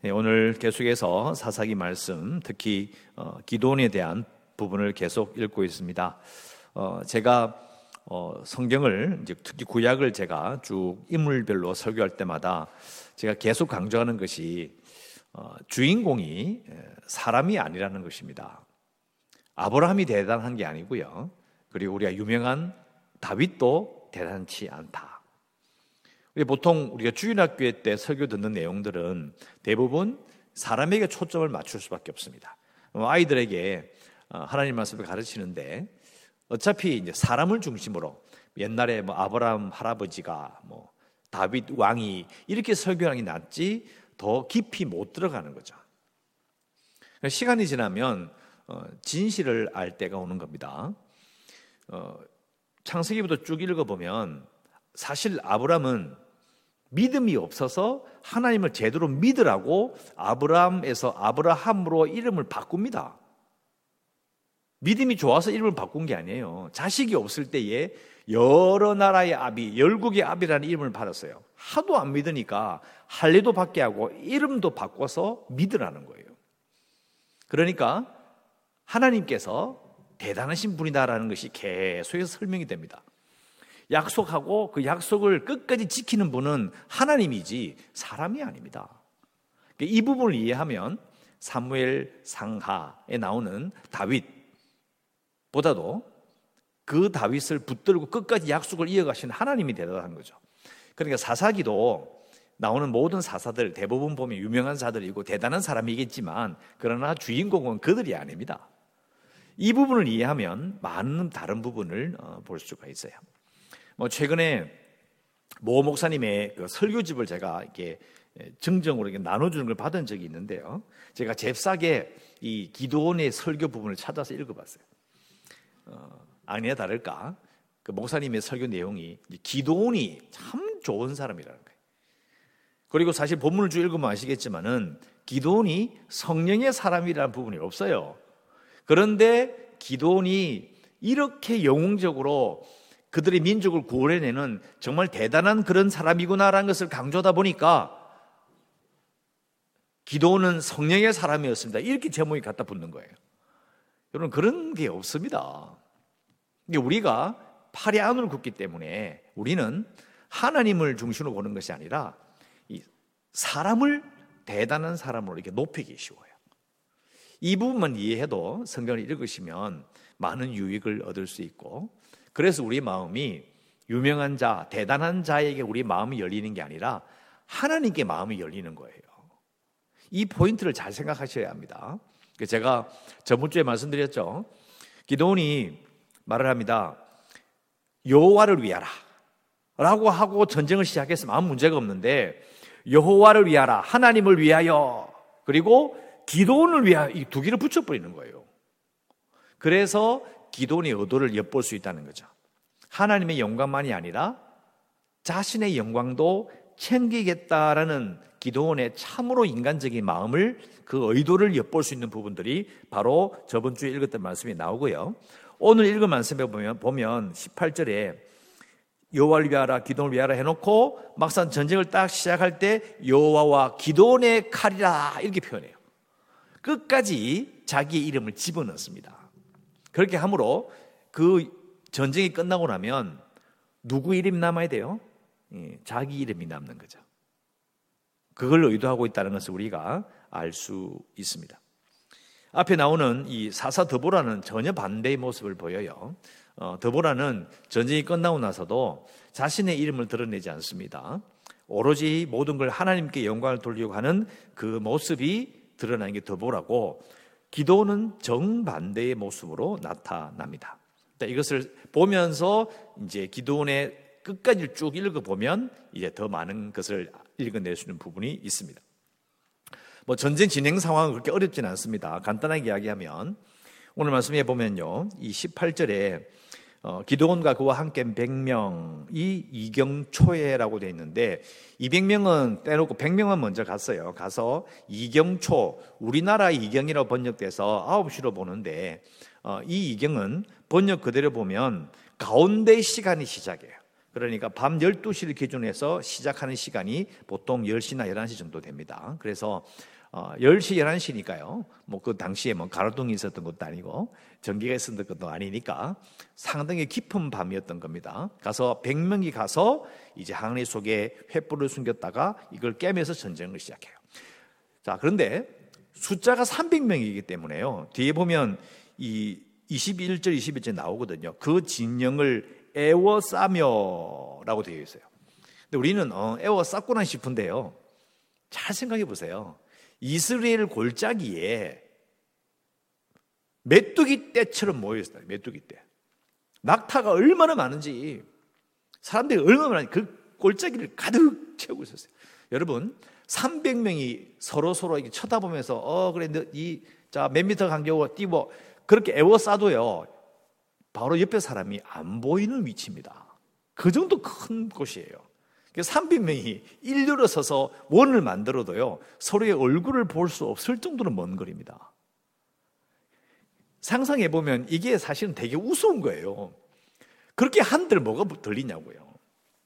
오늘 계속해서 사사기 말씀, 특히 기드온에 대한 부분을 계속 읽고 있습니다. 제가 성경을 이제 특히 구약을 제가 쭉 인물별로 설교할 때마다 제가 계속 강조하는 것이 주인공이 사람이 아니라는 것입니다. 아브라함이 대단한 게 아니고요. 그리고 우리가 유명한 다윗도 대단치 않다. 보통 우리가 주일학교회 때 설교 듣는 내용들은 대부분 사람에게 초점을 맞출 수밖에 없습니다. 아이들에게 하나님 말씀을 가르치는데 어차피 이제 사람을 중심으로 옛날에 아브라함 할아버지가 다윗 왕이 이렇게 설교하는 게 낫지 더 깊이 못 들어가는 거죠. 시간이 지나면 진실을 알 때가 오는 겁니다. 창세기부터 쭉 읽어보면 사실 아브라함은 믿음이 없어서 하나님을 제대로 믿으라고 아브라함에서 아브라함으로 이름을 바꿉니다. 믿음이 좋아서 이름을 바꾼 게 아니에요. 자식이 없을 때에 여러 나라의 아비, 열국의 아비라는 이름을 받았어요. 하도 안 믿으니까 할례도 받게 하고 이름도 바꿔서 믿으라는 거예요. 그러니까 하나님께서 대단하신 분이다라는 것이 계속해서 설명이 됩니다. 약속하고 그 약속을 끝까지 지키는 분은 하나님이지 사람이 아닙니다. 이 부분을 이해하면 사무엘 상하에 나오는 다윗보다도 그 다윗을 붙들고 끝까지 약속을 이어가신 하나님이 대단한 거죠. 그러니까 사사기도 나오는 모든 사사들 대부분 보면 유명한 사들이고 대단한 사람이겠지만 그러나 주인공은 그들이 아닙니다. 이 부분을 이해하면 많은 다른 부분을 볼 수가 있어요. 최근에 모 목사님의 그 설교집을 제가 이렇게 증정으로 이렇게 나눠주는 걸 받은 적이 있는데요. 제가 잽싸게 이 기드온의 설교 부분을 찾아서 읽어봤어요. 아니나 다를까 그 목사님의 설교 내용이 기드온이 참 좋은 사람이라는 거예요. 그리고 사실 본문을 쭉 읽으면 아시겠지만은 기드온이 성령의 사람이라는 부분이 없어요. 그런데 기드온이 이렇게 영웅적으로 그들의 민족을 구원해내는 정말 대단한 그런 사람이구나라는 것을 강조하다 보니까 기드온은 성령의 사람이었습니다. 이렇게 제목이 갖다 붙는 거예요. 여러분 그런 게 없습니다. 우리가 팔이 안으로 굽기 때문에 우리는 하나님을 중심으로 보는 것이 아니라 이 사람을 대단한 사람으로 이렇게 높이기 쉬워요. 이 부분만 이해해도 성경을 읽으시면 많은 유익을 얻을 수 있고 그래서 우리 마음이 유명한 자, 대단한 자에게 우리 마음이 열리는 게 아니라 하나님께 마음이 열리는 거예요. 이 포인트를 잘 생각하셔야 합니다. 제가 저번 주에 말씀드렸죠. 기드온이 말을 합니다. 여호와를 위하라 라고 하고 전쟁을 시작했으면 아무 문제가 없는데 여호와를 위하라, 하나님을 위하여, 그리고 기드온을 위하여 이 두 개를 붙여버리는 거예요. 그래서 기드온의 의도를 엿볼 수 있다는 거죠. 하나님의 영광만이 아니라 자신의 영광도 챙기겠다라는 기드온의 참으로 인간적인 마음을, 그 의도를 엿볼 수 있는 부분들이 바로 저번 주에 읽었던 말씀이 나오고요. 오늘 읽은 말씀에 보면 18절에 여호와를 위하라, 기드온을 위하라 해놓고 막상 전쟁을 딱 시작할 때 여호와와 기드온의 칼이라 이렇게 표현해요. 끝까지 자기의 이름을 집어넣습니다. 그렇게 함으로 그 전쟁이 끝나고 나면 누구 이름이 남아야 돼요? 자기 이름이 남는 거죠. 그걸 의도하고 있다는 것을 우리가 알 수 있습니다. 앞에 나오는 이 사사 드보라는 전혀 반대의 모습을 보여요. 드보라는 전쟁이 끝나고 나서도 자신의 이름을 드러내지 않습니다. 오로지 모든 걸 하나님께 영광을 돌리려고 하는 그 모습이 드러나는 게 드보라고, 기드온은 정반대의 모습으로 나타납니다. 이것을 보면서 이제 기드온의 끝까지 쭉 읽어보면 이제 더 많은 것을 읽어낼 수 있는 부분이 있습니다. 전쟁 진행 상황은 그렇게 어렵지는 않습니다. 간단하게 이야기하면 오늘 말씀해 보면요, 이 18절에 기드온과 그와 함께 100명이 이경초에라고 되어 있는데 200명은 떼놓고 100명은 먼저 갔어요. 가서 이경초, 우리나라 이경이라고 번역돼서 9시로 보는데 이 이경은 번역 그대로 보면 가운데 시간이 시작이에요. 그러니까 밤 12시를 기준해서 시작하는 시간이 보통 10시나 11시 정도 됩니다. 그래서 10시, 11시니까요. 뭐 그 당시에 뭐 가로등이 있었던 것도 아니고 전기가 있었던 것도 아니니까 상당히 깊은 밤이었던 겁니다. 가서 100명이 가서 이제 항아리 속에 횃불을 숨겼다가 이걸 깨면서 전쟁을 시작해요. 자, 그런데 숫자가 300명이기 때문에요. 뒤에 보면 이 21절, 21절 나오거든요. 그 진영을 에워싸며라고 되어 있어요. 근데 우리는 에워쌌구나 싶은데요. 잘 생각해 보세요. 이스라엘 골짜기에 메뚜기 떼처럼 모여있어요. 메뚜기 떼. 낙타가 얼마나 많은지, 사람들이 얼마나 많은지 그 골짜기를 가득 채우고 있었어요. 여러분, 300명이 서로 이렇게 쳐다보면서 그래 자 몇 미터 간격으로 뛰고 그렇게 에워싸도요, 바로 옆에 사람이 안 보이는 위치입니다. 그 정도 큰 곳이에요. 300명이 일렬로 서서 원을 만들어도요, 서로의 얼굴을 볼 수 없을 정도로 먼 거리입니다. 상상해보면 이게 사실은 되게 우스운 거예요. 그렇게 한들 뭐가 들리냐고요.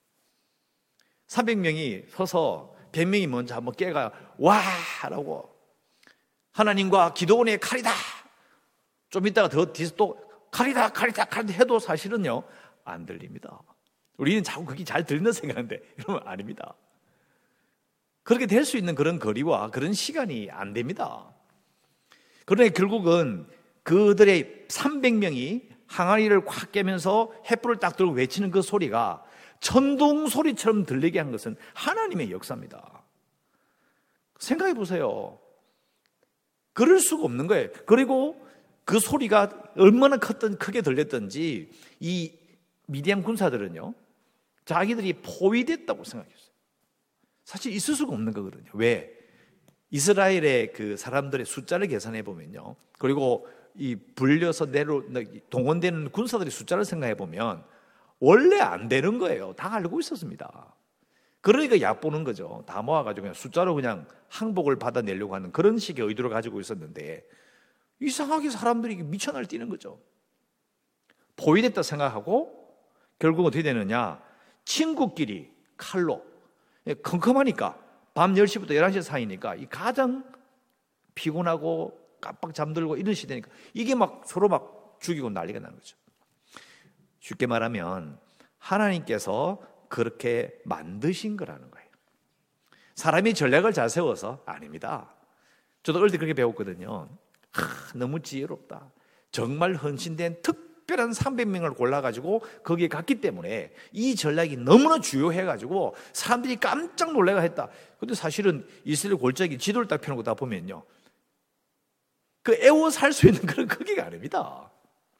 300명이 서서 100명이 먼저 한번 깨가 와! 라고 하나님과 기도원의 칼이다! 좀 이따가 더 뒤에서 또 칼이다 해도 사실은요 안 들립니다. 우리는 자꾸 그게 잘 들리는 생각인데 이러면 아닙니다. 그렇게 될 수 있는 그런 거리와 그런 시간이 안 됩니다. 그러나 결국은 그들의 300명이 항아리를 콱 깨면서 횃불을 딱 들고 외치는 그 소리가 천둥 소리처럼 들리게 한 것은 하나님의 역사입니다. 생각해 보세요. 그럴 수가 없는 거예요. 그리고 그 소리가 얼마나 크게 들렸던지 이 미디안 군사들은요, 자기들이 포위됐다고 생각했어요. 사실 있을 수가 없는 거거든요. 왜? 이스라엘의 그 사람들의 숫자를 계산해 보면요, 그리고 이 불려서 동원되는 군사들의 숫자를 생각해 보면 원래 안 되는 거예요. 다 알고 있었습니다. 그러니까 얕보는 거죠. 다 모아가지고 그냥 숫자로 그냥 항복을 받아내려고 하는 그런 식의 의도를 가지고 있었는데 이상하게 사람들이 미쳐 날뛰는 거죠. 포위됐다 생각하고 결국 어떻게 되느냐, 친구끼리 칼로, 컴컴하니까 밤 10시부터 11시 사이니까 이 가장 피곤하고 깜빡 잠들고 이런 시대니까 이게 막 서로 막 죽이고 난리가 나는 거죠. 쉽게 말하면 하나님께서 그렇게 만드신 거라는 거예요. 사람이 전략을 잘 세워서 아닙니다. 저도 어릴 때 그렇게 배웠거든요. 너무 지혜롭다. 정말 헌신된 특별한 300명을 골라가지고 거기에 갔기 때문에 이 전략이 너무나 주요해가지고 사람들이 깜짝 놀래가 했다. 근데 사실은 이스라엘 골짜기 지도를 딱 펴놓고 다 보면요, 그 애워 살 수 있는 그런 크기가 아닙니다.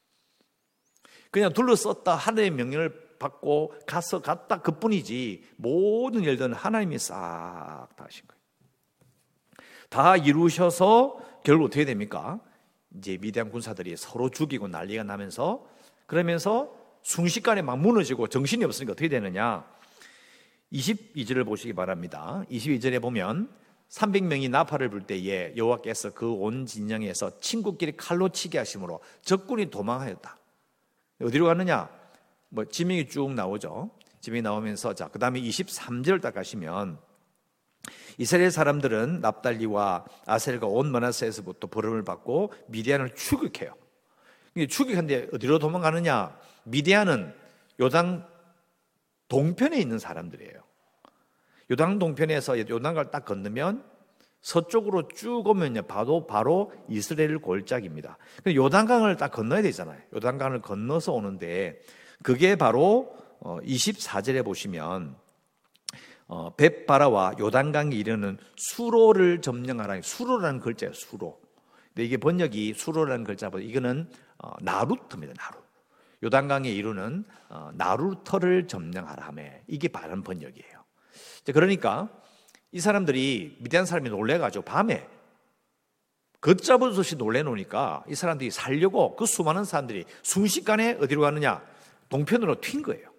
그냥 둘러썼다 하나님의 명령을 받고 갔다 그뿐이지 모든 일들은 하나님이 싹 다 하신 거예요. 다 이루셔서 결국 어떻게 됩니까? 이제 미디안 군사들이 서로 죽이고 난리가 나면서, 그러면서 순식간에 막 무너지고 정신이 없으니까 어떻게 되느냐, 22절을 보시기 바랍니다. 22절에 보면 300명이 나팔을 불 때에 여호와께서 그 온 진영에서 친구끼리 칼로 치게 하심으로 적군이 도망하였다. 어디로 가느냐? 뭐 지명이 쭉 나오죠. 지명이 나오면서 자, 그다음에 23절 딱 가시면 이스라엘 사람들은 납달리와 아셀과 온 므낫세에서부터 버림을 받고 미디안을 추격해요. 추격하는데 어디로 도망가느냐? 미디안은 요단 동편에 있는 사람들이에요. 요단 동편에서 요단강을 딱 건너면 서쪽으로 쭉 오면요, 바로 이스라엘 골짜기입니다. 요단강을 딱 건너야 되잖아요. 요단강을 건너서 오는데 그게 바로 24절에 보시면 벳바라와 요단강에 이르는 수로를 점령하라. 수로라는 글자예요. 수로. 근데 이게 번역이 수로라는 글자보다 이거는 나루터입니다. 나루. 요단강에 이르는 나루터를 점령하라 하며 이게 바른 번역이에요. 그러니까 이 사람들이 미디안 사람이 놀래가지고 밤에 걷잡을 수 없이 놀래놓으니까 이 사람들이 살려고 그 수많은 사람들이 순식간에 어디로 가느냐? 동편으로 튄 거예요.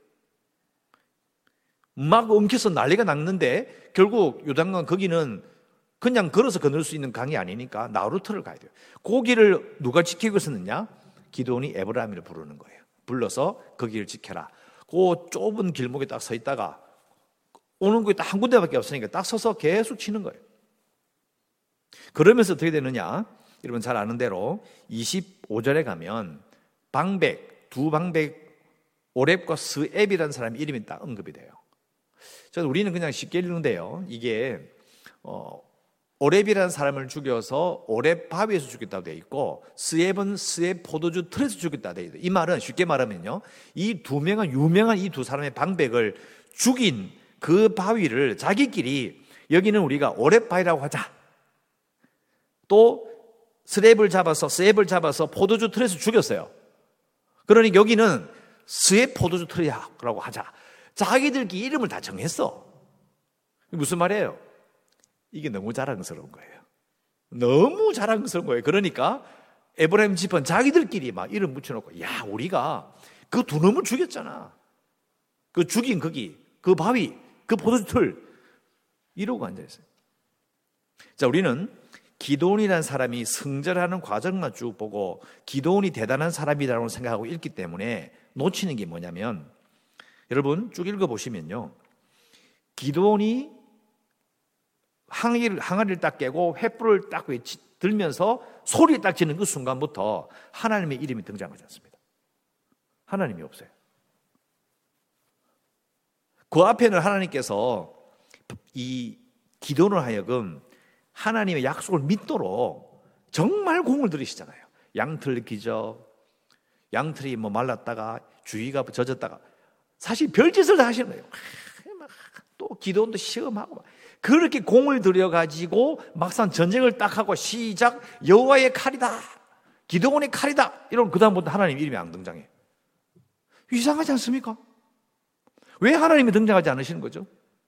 막 엉켜서 난리가 났는데 결국 요단강 거기는 그냥 걸어서 건널 수 있는 강이 아니니까 나루터를 가야 돼요. 거기를 누가 지키고 있었느냐? 기드온이 에브라임을 부르는 거예요. 불러서 거기를 지켜라. 그 좁은 길목에 딱 서 있다가 오는 곳이 딱 한 군데밖에 없으니까 딱 서서 계속 치는 거예요. 그러면서 어떻게 되느냐? 여러분 잘 아는 대로 25절에 가면 방백, 두 방백, 오렙과 스앱이라는 사람 이름이 딱 언급이 돼요. 우리는 그냥 쉽게 읽는데요. 이게 오렙이라는 사람을 죽여서 오렙 바위에서 죽였다고 되어 있고, 스앱은 스앱 포도주 틀에서 죽였다고 되어 있어요. 이 말은 쉽게 말하면요, 이 두 명은 유명한 이 두 사람의 방백을 죽인 그 바위를 자기끼리 여기는 우리가 오렙 바위라고 하자, 또 스앱을 잡아서 포도주 틀에서 죽였어요. 그러니 여기는 스앱 포도주 틀이라고 하자. 자기들끼리 이름을 다 정했어. 무슨 말이에요? 이게 너무 자랑스러운 거예요. 너무 자랑스러운 거예요. 그러니까 에브라임 지파는 자기들끼리 막 이름 붙여놓고, 야, 우리가 그 두 놈을 죽였잖아. 그 죽인 거기, 그 바위, 그 포도주 틀, 이러고 앉아있어요. 자, 우리는 기드온이라는 사람이 승절하는 과정만 쭉 보고 기드온이 대단한 사람이라고 생각하고 읽기 때문에 놓치는 게 뭐냐면, 여러분 쭉 읽어보시면요, 기드온이 항아리를 딱 깨고 횃불을 딱 들면서 소리를 딱 지는 그 순간부터 하나님의 이름이 등장하지 않습니다. 하나님이 없어요. 그 앞에는 하나님께서 이 기드온을 하여금 하나님의 약속을 믿도록 정말 공을 들이시잖아요. 양틀 기적, 양틀이 말랐다가 주위가 젖었다가, 사실 별짓을 다 하시는 거예요. 또 기드온도 시험하고 그렇게 공을 들여가지고 막상 전쟁을 딱 하고 시작, 여호와의 칼이다, 기드온의 칼이다, 이러면 그 다음부터 하나님 이름이 안 등장해요. 이상하지 않습니까? 왜 하나님이 등장하지 않으시는 거죠?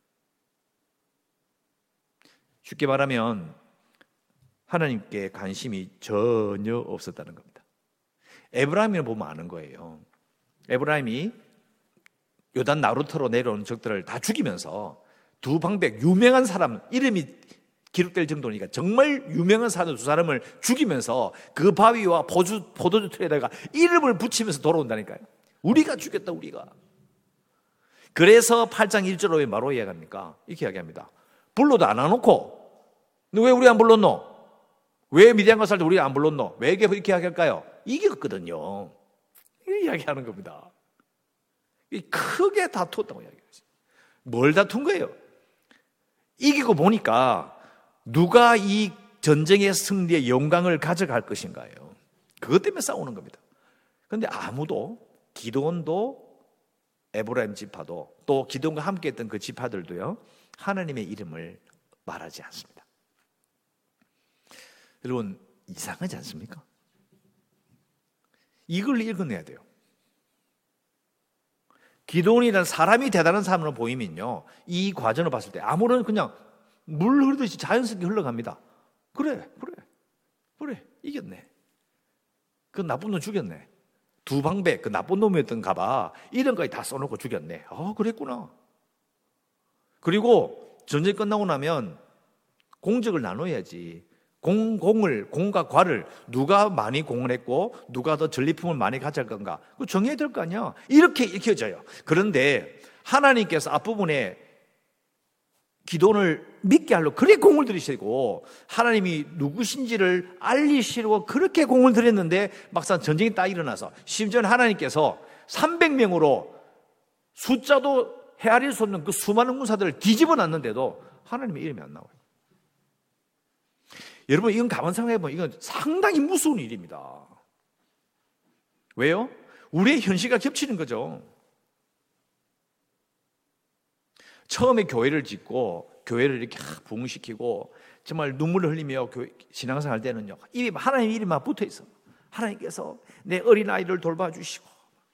쉽게 말하면 하나님께 관심이 전혀 없었다는 겁니다. 에브라임을 보면 아는 거예요. 에브라임이 요단 나루터로 내려온 적들을 다 죽이면서 두 방백, 유명한 사람, 이름이 기록될 정도니까 정말 유명한 사람 두 사람을 죽이면서 그 바위와 포도주 틀에다가 이름을 붙이면서 돌아온다니까요. 우리가 죽였다, 우리가. 그래서 8장 1절로 왜 뭐라고 이야기합니까? 이렇게 이야기합니다. 불러도 안 와놓고, 왜 우리 안 불렀노? 왜 미디안과 살 때 우리 안 불렀노? 왜 이렇게 이야기할까요? 이겼거든요. 이렇게 이야기하는 겁니다. 크게 다투었다고 이야기했어요. 뭘 다툰 거예요? 이기고 보니까 누가 이 전쟁의 승리의 영광을 가져갈 것인가요? 그것 때문에 싸우는 겁니다. 그런데 아무도, 기드온도 에브라임 지파도 또 기드온과 함께 했던 그 지파들도요, 하나님의 이름을 말하지 않습니다. 여러분, 이상하지 않습니까? 이걸 읽어내야 돼요. 기드온이라는 사람이 대단한 사람으로 보이면요, 이 과정을 봤을 때 아무런 그냥 물 흐르듯이 자연스럽게 흘러갑니다. 그래, 이겼네. 그 나쁜 놈 죽였네. 두 방백, 그 나쁜 놈이었던가 봐. 이런까지 다 써놓고 죽였네. 그랬구나. 그리고 전쟁 끝나고 나면 공적을 나눠야지. 공과 과를 누가 많이 공을 했고 누가 더 전리품을 많이 가져갈 건가, 그거 정해야 될 거 아니야. 이렇게 읽혀져요. 그런데 하나님께서 앞부분에 기도를 믿게 하려고 그렇게 공을 들이시고 하나님이 누구신지를 알리시려고 그렇게 공을 들였는데 막상 전쟁이 딱 일어나서, 심지어는 하나님께서 300명으로 숫자도 헤아릴 수 없는 그 수많은 군사들을 뒤집어 놨는데도 하나님의 이름이 안 나와요. 여러분, 이건 가만 생각해보면 이건 상당히 무서운 일입니다. 왜요? 우리의 현실과 겹치는 거죠. 처음에 교회를 짓고 교회를 이렇게 부흥시키고 정말 눈물을 흘리며 신앙생활 할 때는요, 하나님 이름만 붙어 있어. 하나님께서 내 어린아이를 돌봐주시고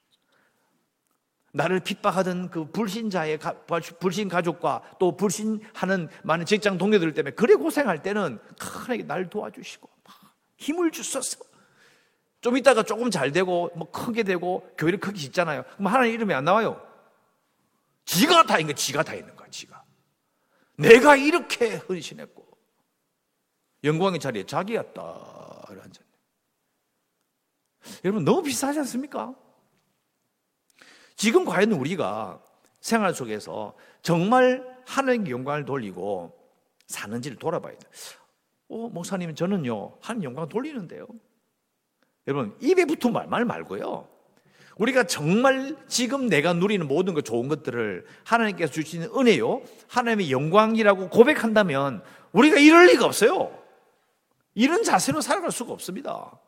나를 핍박하던 그 불신 가족과 또 불신하는 많은 직장 동료들 때문에 그래 고생할 때는 하나님께 나를 도와주시고 힘을 주셔서, 좀 있다가 조금 잘 되고 크게 되고 교회를 크게 짓잖아요. 그럼 하나님 이름이 안 나와요. 지가 다 있는 거야. 지가 다 있는 거야. 지가. 내가 이렇게 헌신했고 영광의 자리에 자기였다 앉았네. 여러분, 너무 비슷하지 않습니까? 지금 과연 우리가 생활 속에서 정말 하나님께 영광을 돌리고 사는지를 돌아봐야 돼요. 목사님, 저는요, 하나님 영광 돌리는데요. 여러분, 입에 붙은 말 말고요. 우리가 정말 지금 내가 누리는 모든 것, 좋은 것들을 하나님께서 주시는 은혜요, 하나님의 영광이라고 고백한다면 우리가 이럴 리가 없어요. 이런 자세로 살아갈 수가 없습니다.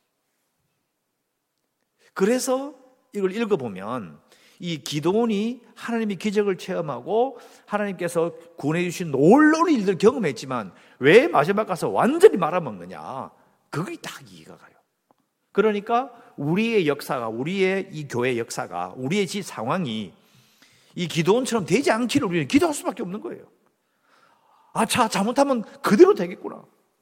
그래서 이걸 읽어보면 이 기도원이 하나님의 기적을 체험하고 하나님께서 구원해 주신 놀라운 일들을 경험했지만 왜 마지막 가서 완전히 말아먹느냐, 그게 딱 이해가 가요. 그러니까 우리의 역사가, 우리의 이 교회 역사가, 우리의 지 상황이 이 기도원처럼 되지 않기를 우리는 기도할 수밖에 없는 거예요. 잘못하면 그대로 되겠구나.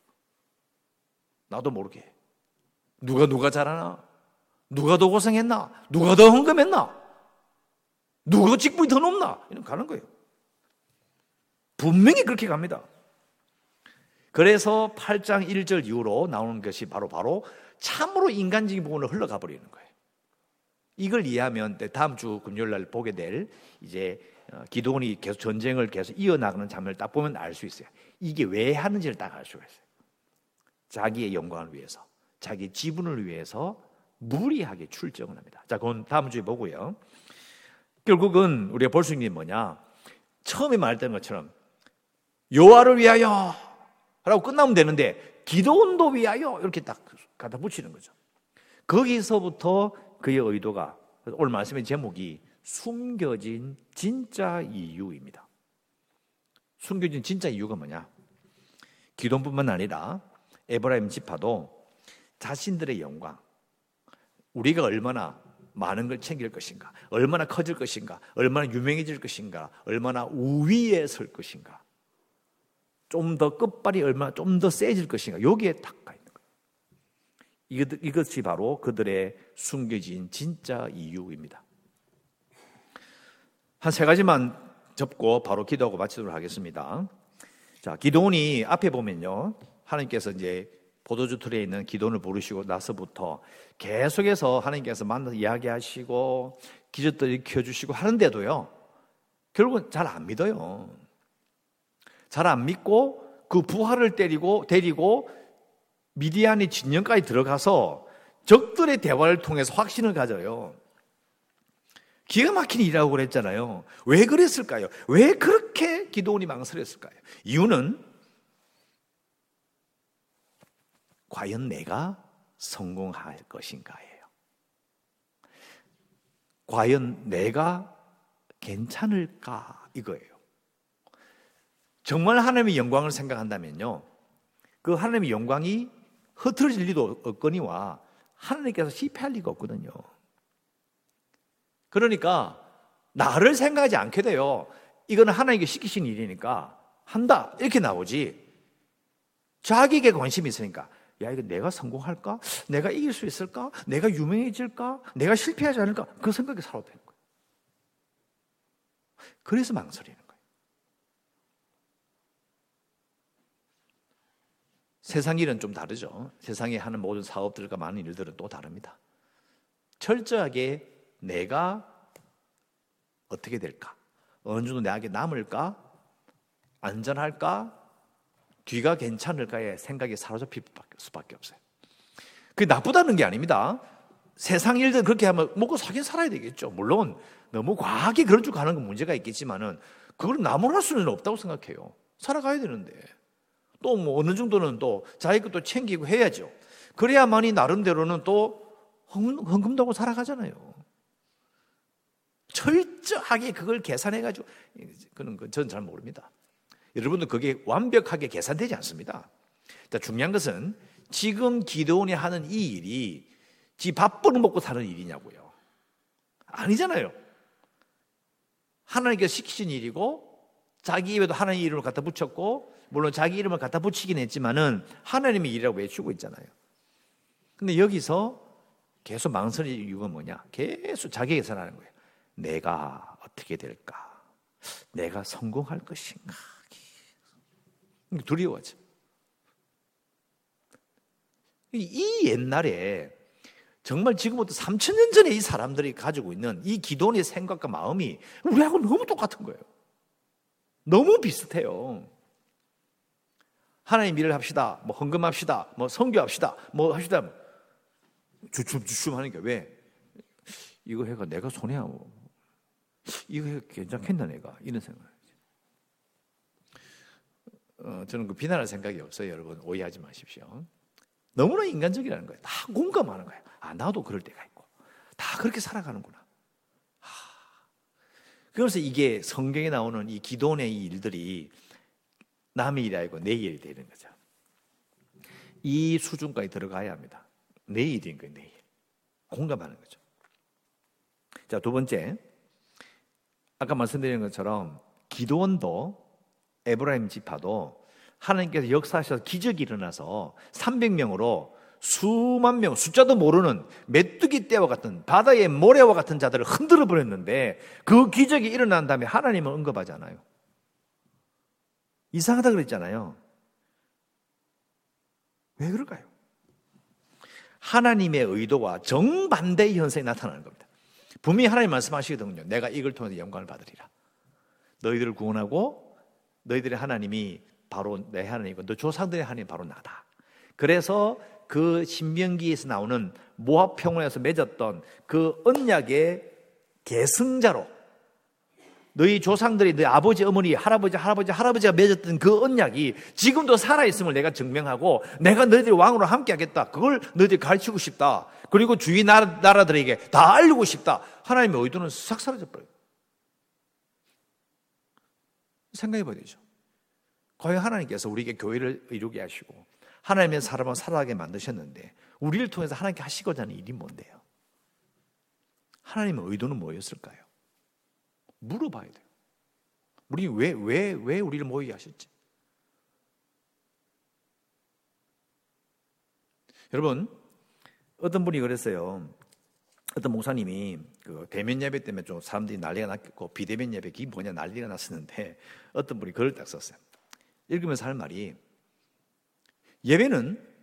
나도 모르게 누가 잘하나, 누가 더 고생했나, 누가 더 헌금했나, 누가 직분이 더 높나, 이런 가는 거예요. 분명히 그렇게 갑니다. 그래서 8장 1절 이후로 나오는 것이 바로 참으로 인간적인 부분으로 흘러가 버리는 거예요. 이걸 이해하면 다음 주 금요일 날 보게 될 이제 기도원이 계속 전쟁을 계속 이어나가는 장면을 딱 보면 알 수 있어요. 이게 왜 하는지를 딱 알 수가 있어요. 자기의 영광을 위해서, 자기 지분을 위해서 무리하게 출정을 합니다. 자, 그건 다음 주에 보고요. 결국은 우리가 볼 수 있는 게 뭐냐, 처음에 말했던 것처럼 여호와를 위하여 라고 끝나면 되는데 기도원도 위하여 이렇게 딱 갖다 붙이는 거죠. 거기서부터 그의 의도가, 오늘 말씀의 제목이 숨겨진 진짜 이유입니다. 숨겨진 진짜 이유가 뭐냐, 기도원뿐만 아니라 에브라임 지파도 자신들의 영광, 우리가 얼마나 많은 걸 챙길 것인가, 얼마나 커질 것인가, 얼마나 유명해질 것인가, 얼마나 우위에 설 것인가, 좀 더 끝발이 얼마나 좀 더 세질 것인가, 여기에 딱 가 있는 거예요. 이것이 바로 그들의 숨겨진 진짜 이유입니다. 한 세 가지만 접고 바로 기도하고 마치도록 하겠습니다. 자, 기도원이 앞에 보면요, 하나님께서 이제 포도주 틀에 있는 기도원을 부르시고 나서부터 계속해서 하나님께서 만나서 이야기하시고 기적들 일으켜주시고 하는데도요, 결국은 잘 안 믿어요. 잘 안 믿고 그 부하를 데리고 미디안의 진영까지 들어가서 적들의 대화를 통해서 확신을 가져요. 기가 막힌 일이라고 그랬잖아요. 왜 그랬을까요? 왜 그렇게 기도원이 망설였을까요? 이유는 과연 내가 성공할 것인가예요. 과연 내가 괜찮을까, 이거예요. 정말 하나님의 영광을 생각한다면요, 그 하나님의 영광이 흐트러질 리도 없거니와 하나님께서 실패할 리가 없거든요. 그러니까 나를 생각하지 않게 돼요. 이거는 하나님께 시키신 일이니까 한다, 이렇게 나오지. 자기에게 관심이 있으니까, 야, 이거 내가 성공할까? 내가 이길 수 있을까? 내가 유명해질까? 내가 실패하지 않을까? 그 생각에 살아도 되는 거예요. 그래서 망설이는 거예요. 세상 일은 좀 다르죠. 세상에 하는 모든 사업들과 많은 일들은 또 다릅니다. 철저하게 내가 어떻게 될까? 어느 정도 내게 남을까? 안전할까? 뒤가 괜찮을까의 생각에 사로잡힐 수밖에 없어요. 그게 나쁘다는 게 아닙니다. 세상 일들 그렇게 하면 먹고 사긴 살아야 되겠죠. 물론 너무 과하게 그런 쪽 가는 건 문제가 있겠지만은 그걸 나무랄 수는 없다고 생각해요. 살아가야 되는데 또 뭐 어느 정도는 또 자기 것도 챙기고 해야죠. 그래야만이 나름대로는 또 헌금도 하고 살아가잖아요. 철저하게 그걸 계산해가지고, 그건 전 잘 모릅니다. 여러분들 그게 완벽하게 계산되지 않습니다. 중요한 것은 지금 기도원이 하는 이 일이 지 밥벌어 먹고 사는 일이냐고요. 아니잖아요. 하나님께서 시키신 일이고 자기 입에도 하나님 이름을 갖다 붙였고, 물론 자기 이름을 갖다 붙이긴 했지만은 하나님의 일이라고 외치고 있잖아요. 근데 여기서 계속 망설일 이유가 뭐냐? 계속 자기 계산하는 거예요. 내가 어떻게 될까? 내가 성공할 것인가? 두려워져. 이 옛날에 정말 지금부터 3,000년 전에 이 사람들이 가지고 있는 이 기도원의 생각과 마음이 우리하고 너무 똑같은 거예요. 너무 비슷해요. 하나님 일을 합시다. 뭐 헌금합시다. 뭐 선교합시다. 뭐 합시다. 주춤주춤 하는 게 왜? 이거 해가 내가 손해하고 이거 해가 괜찮겠나 내가 이런 생각. 저는 그 비난할 생각이 없어요. 여러분 오해하지 마십시오. 너무나 인간적이라는 거예요. 다 공감하는 거예요. 아 나도 그럴 때가 있고 다 그렇게 살아가는구나. 그래서 이게 성경에 나오는 이 기도원의 이 일들이 남의 일이 아니고 내 일이 되는 거죠. 이 수준까지 들어가야 합니다. 내 일인 거예요. 내 일. 공감하는 거죠. 자, 두 번째, 아까 말씀드린 것처럼 기도원도 에브라임 지파도 하나님께서 역사하셔서 기적이 일어나서 300명으로 수만 명, 숫자도 모르는 메뚜기 떼와 같은 바다의 모래와 같은 자들을 흔들어 버렸는데 그 기적이 일어난 다음에 하나님은 언급하잖아요. 이상하다 그랬잖아요. 왜 그럴까요? 하나님의 의도와 정반대의 현상이 나타나는 겁니다. 분명히 하나님 말씀하시거든요. 내가 이걸 통해서 영광을 받으리라. 너희들을 구원하고 너희들의 하나님이 바로 내 하나님이고 너 조상들의 하나님이 바로 나다. 그래서 그 신명기에서 나오는 모압 평원에서 맺었던 그 언약의 계승자로 너희 조상들이 너희 아버지, 어머니, 할아버지가 맺었던 그 언약이 지금도 살아있음을 내가 증명하고 내가 너희들이 왕으로 함께 하겠다. 그걸 너희들이 가르치고 싶다. 그리고 주위 나라들에게 다 알리고 싶다. 하나님의 의도는 싹 사라져버려요. 생각해 봐야 되죠. 과연 하나님께서 우리에게 교회를 이루게 하시고 하나님의 사람을 살아가게 만드셨는데 우리를 통해서 하나님께 하시고자 하는 일이 뭔데요? 하나님의 의도는 뭐였을까요? 물어봐야 돼요. 우리 왜 우리를 모이게 하셨지? 여러분, 어떤 분이 그랬어요. 어떤 목사님이 그 대면 예배 때문에 좀 사람들이 난리가 났고 비대면 예배 그게 뭐냐 난리가 났었는데 어떤 분이 글을 딱 썼어요. 읽으면서 할 말이 예배는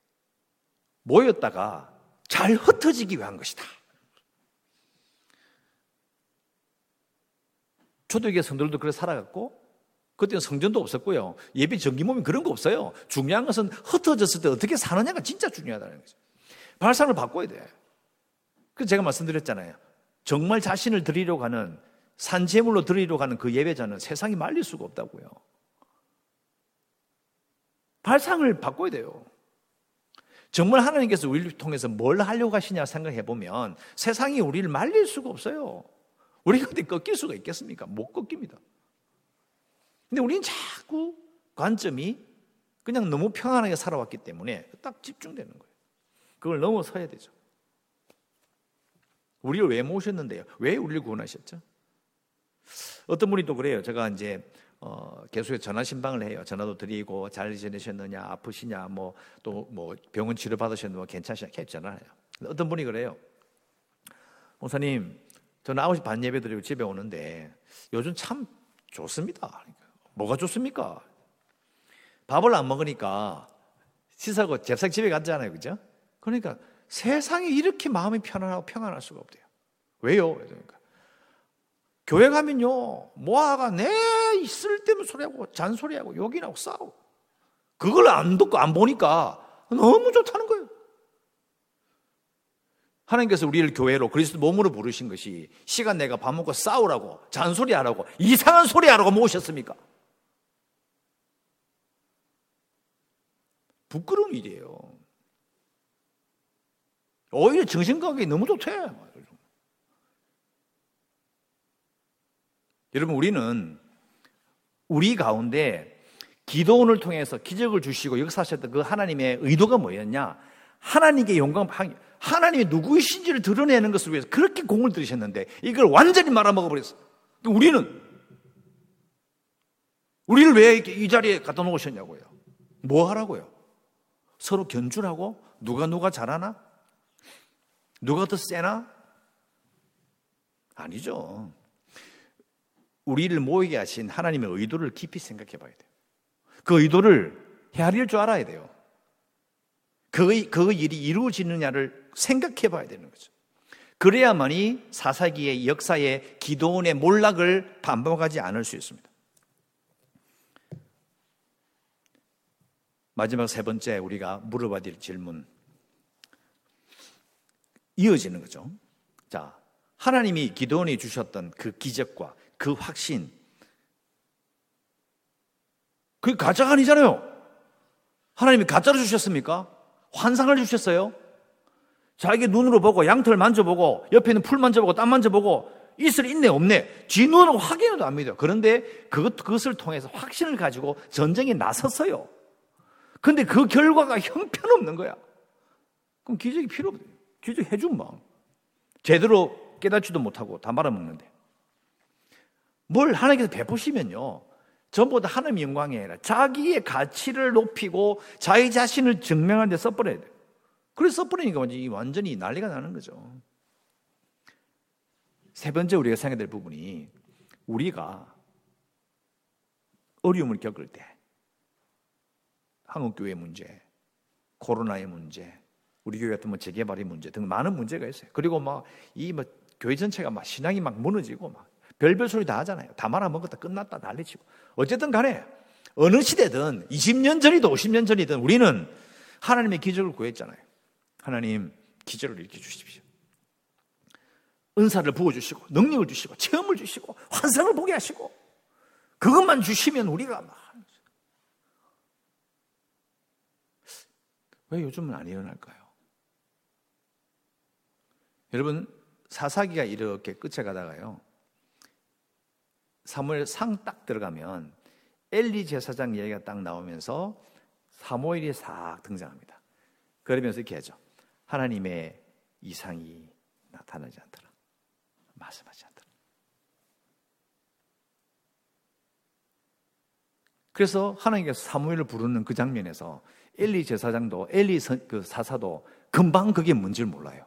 모였다가 잘 흩어지기 위한 것이다. 초대교회 성도들도 그렇게 살아갔고 그때는 성전도 없었고요. 예배 정기모임 그런 거 없어요. 중요한 것은 흩어졌을 때 어떻게 사느냐가 진짜 중요하다는 거죠. 발상을 바꿔야 돼. 그래서 제가 말씀드렸잖아요. 정말 자신을 드리려고 하는 산재물로 드리려고 하는 그 예배자는 세상이 말릴 수가 없다고요. 발상을 바꿔야 돼요. 정말 하나님께서 우리를 통해서 뭘 하려고 하시냐 생각해 보면 세상이 우리를 말릴 수가 없어요. 우리가 근데 꺾일 수가 있겠습니까? 못 꺾입니다. 근데 우리는 자꾸 관점이 그냥 너무 평안하게 살아왔기 때문에 딱 집중되는 거예요. 그걸 넘어서야 되죠. 우리를 왜 모으셨는데요? 왜 우리를 구원하셨죠? 어떤 분이 또 그래요. 제가 이제 계속해서 전화 신방을 해요. 전화도 드리고 잘 지내셨느냐, 아프시냐, 또 병원 치료 받으셨느냐, 괜찮으시냐, 계속 전화해요. 어떤 분이 그래요. 목사님, 저는 9시 반 예배 드리고 집에 오는데 요즘 참 좋습니다. 뭐가 좋습니까? 밥을 안 먹으니까 씻하고 잽싸게 집에 갔잖아요. 그죠? 그러니까 세상에 이렇게 마음이 편안하고 평안할 수가 없대요. 왜요? 그러니까 교회 가면요, 모아가 내 있을 때면 소리하고 잔소리하고 욕이나고 싸우고 그걸 안 듣고 안 보니까 너무 좋다는 거예요. 하나님께서 우리를 교회로 그리스도 몸으로 부르신 것이 시간 내가 밥 먹고 싸우라고 잔소리하라고 이상한 소리 하라고 모으셨습니까? 부끄러운 일이에요. 오히려 정신건강이 너무 좋대. 여러분, 우리는 우리 가운데 기도원을 통해서 기적을 주시고 역사하셨던 그 하나님의 의도가 뭐였냐? 하나님께 영광, 하나님이 누구이신지를 드러내는 것을 위해서 그렇게 공을 들이셨는데 이걸 완전히 말아먹어버렸어요. 우리는 우리를 왜 이 자리에 갖다 놓으셨냐고요? 뭐 하라고요? 서로 견주라고? 누가 잘하나? 누가 더 세나? 아니죠. 우리를 모이게 하신 하나님의 의도를 깊이 생각해 봐야 돼요. 그 의도를 헤아릴 줄 알아야 돼요. 그 일이 이루어지느냐를 생각해 봐야 되는 거죠. 그래야만이 사사기의 역사의 기도원의 몰락을 반복하지 않을 수 있습니다. 마지막 세 번째 우리가 물어봐야 될 질문, 이어지는 거죠. 자, 하나님이 기도원이 주셨던 그 기적과 그 확신, 그게 가짜가 아니잖아요. 하나님이 가짜로 주셨습니까? 환상을 주셨어요? 자기 눈으로 보고 양털 만져보고 옆에 있는 풀 만져보고 땅 만져보고 있을 있네 없네 지 눈으로 확인해도 압니다. 그런데 그것을 통해서 확신을 가지고 전쟁에 나섰어요. 그런데 그 결과가 형편없는 거야. 그럼 기적이 필요 없어요. 기적 해준 막 제대로 깨닫지도 못하고 다 말아먹는데, 뭘 하나님께서 베푸시면요 전부 다 하나님의 영광이 아니라 자기의 가치를 높이고 자기 자신을 증명하는 데 써버려야 돼요. 그래서 써버리니까 완전히 난리가 나는 거죠. 세 번째 우리가 생각해야 될 부분이, 우리가 어려움을 겪을 때 한국교회 문제, 코로나의 문제, 우리 교회 같은 재개발의 문제 등 많은 문제가 있어요. 그리고 교회 전체가 신앙이 무너지고 별별 소리 다 하잖아요. 다 말아먹었다 끝났다 난리치고. 어쨌든 간에 어느 시대든 20년 전이든 50년 전이든 우리는 하나님의 기적을 구했잖아요. 하나님 기적을 일으켜 주십시오. 은사를 부어주시고 능력을 주시고 체험을 주시고 환상을 보게 하시고 그것만 주시면 우리가 왜 요즘은 안 일어날까요? 여러분, 사사기가 이렇게 끝에 가다가요 사무엘 상 딱 들어가면 엘리 제사장 이야기가 딱 나오면서 사무엘이 싹 등장합니다. 그러면서 이렇게 하죠. 하나님의 이상이 나타나지 않더라, 말씀하지 않더라. 그래서 하나님께서 사무엘을 부르는 그 장면에서 엘리 제사장도 엘리 그 사사도 금방 그게 뭔지를 몰라요.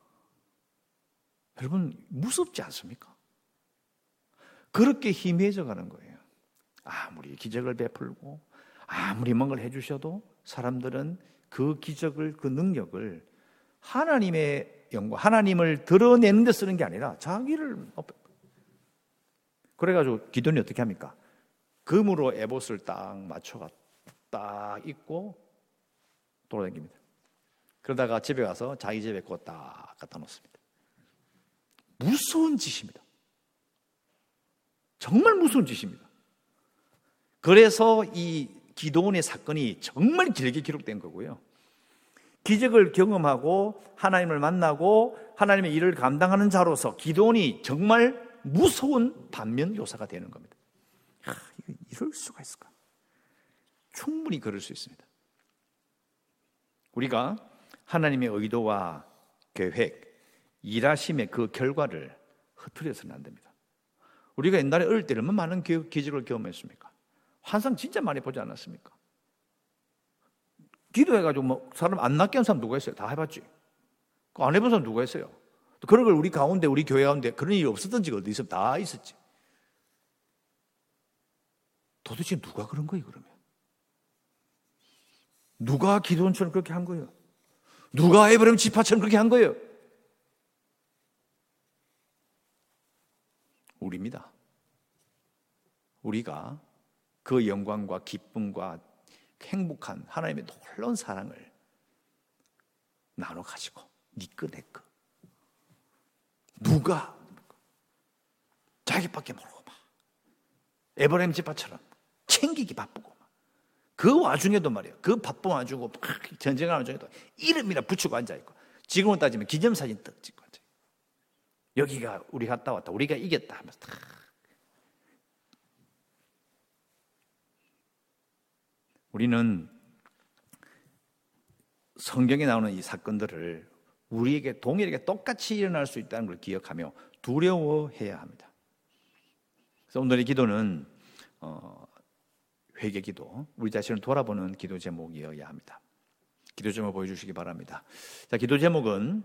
여러분, 무섭지 않습니까? 그렇게 희미해져 가는 거예요. 아무리 기적을 베풀고 아무리 뭔가를 해주셔도 사람들은 그 기적을, 그 능력을 하나님의 영광, 하나님을 드러내는 데 쓰는 게 아니라 자기를. 그래가지고 기도원이 어떻게 합니까? 금으로 에봇을 딱 맞춰가 딱 입고 돌아다닙니다. 그러다가 집에 가서 자기 집에 그거 딱 갖다 놓습니다. 무서운 짓입니다. 정말 무서운 짓입니다. 그래서 이 기도원의 사건이 정말 길게 기록된 거고요. 기적을 경험하고 하나님을 만나고 하나님의 일을 감당하는 자로서 기도원이 정말 무서운 반면 교사가 되는 겁니다. 이럴 수가 있을까? 충분히 그럴 수 있습니다. 우리가 하나님의 의도와 계획, 일하심의 그 결과를 흐트려서는 안 됩니다. 우리가 옛날에 어릴 때 얼마나 많은 기적을 경험했습니까? 환상 진짜 많이 보지 않았습니까? 기도해가지고 사람 안 낫게 한 사람 누가 있어요? 다 해봤지. 안 해본 사람 누가 있어요? 또 그런 걸 우리 가운데, 우리 교회 가운데 그런 일이 없었던 지가 어디 있어? 다 있었지. 도대체 누가 그런 거예요, 그러면? 누가 기도원처럼 그렇게 한 거예요? 누가 에브라임 지파처럼 그렇게 한 거예요? 우리입니다. 우리가 그 영광과 기쁨과 행복한 하나님의 놀라운 사랑을 나눠 가지고 니꺼 내꺼 누가 자기밖에 모르고 에브라임 지파처럼 챙기기 바쁘고 그 와중에도 말이에요. 그 바쁜 와중에 막 전쟁하는 와중에도 이름이나 붙이고 앉아있고, 지금은 따지면 기념사진 딱 찍고 앉아있고, 여기가 우리 갔다 왔다, 우리가 이겼다 하면서 다. 우리는 성경에 나오는 이 사건들을 우리에게 동일하게 똑같이 일어날 수 있다는 걸 기억하며 두려워해야 합니다. 그래서 오늘의 기도는 회개 기도, 우리 자신을 돌아보는 기도 제목이어야 합니다. 기도 제목 보여주시기 바랍니다. 자, 기도 제목은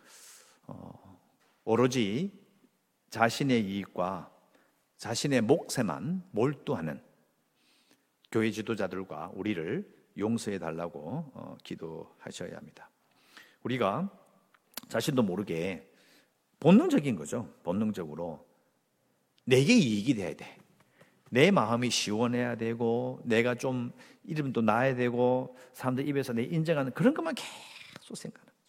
오로지 자신의 이익과 자신의 몫에만 몰두하는 교회 지도자들과 우리를 용서해 달라고 기도하셔야 합니다. 우리가 자신도 모르게 본능적인 거죠. 본능적으로 내게 이익이 돼야 돼. 내 마음이 시원해야 되고 내가 좀 이름도 나야 되고 사람들 입에서 내 인정하는 그런 것만 계속 생각하는 거죠.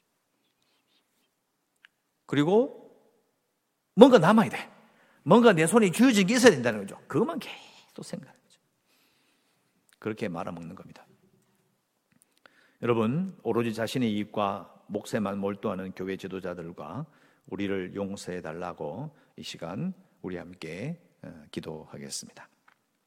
그리고 뭔가 남아야 돼. 뭔가 내 손에 쥐어진 게 있어야 된다는 거죠. 그것만 계속 생각하는 거죠. 그렇게 말아먹는 겁니다. 여러분, 오로지 자신의 이익과 몫에만 몰두하는 교회 지도자들과 우리를 용서해 달라고 이 시간 우리 함께 기도하겠습니다.